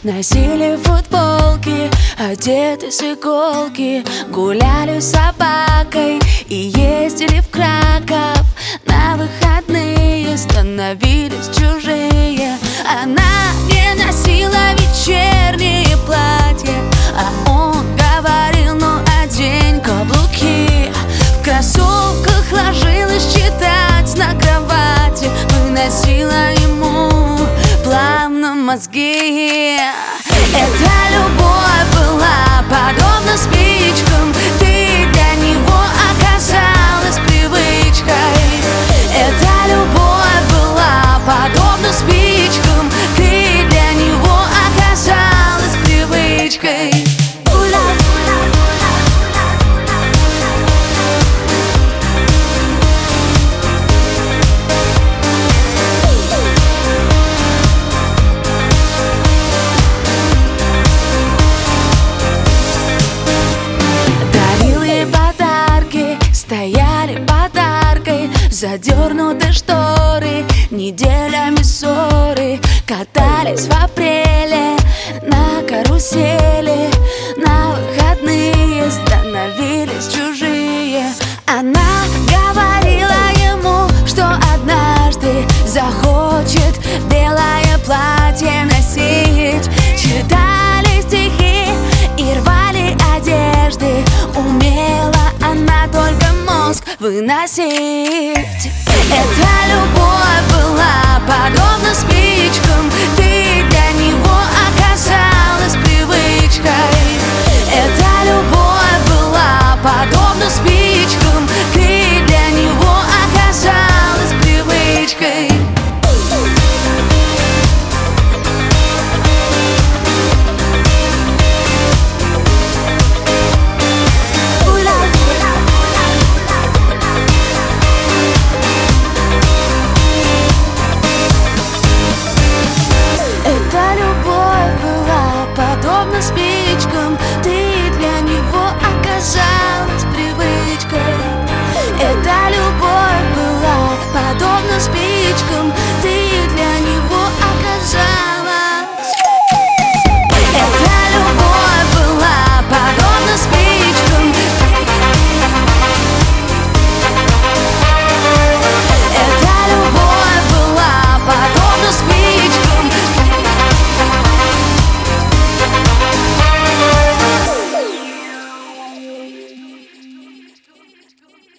носили футболки, одеты с иголки, гуляли с собакой и ездили в Краков. На выходные становились чужие. Она не носила вечерние платья, а он говорил: ну одень каблуки. В кроссовках ложилась читать на кровати, выносила ему плавно мозги. Эта любовь была подобна спичкам, ты для него оказалась привычкой. Эта любовь была подобна спичкам, ты для него оказалась привычкой. Стояли под аркой, задернуты шторы, неделями ссоры. Катались в апреле на карусели, на выходные становились чужие. Она говорила ему, что однажды захочет белое платье носить. Читали стихи и рвали одежды, умела она только мозг выносить.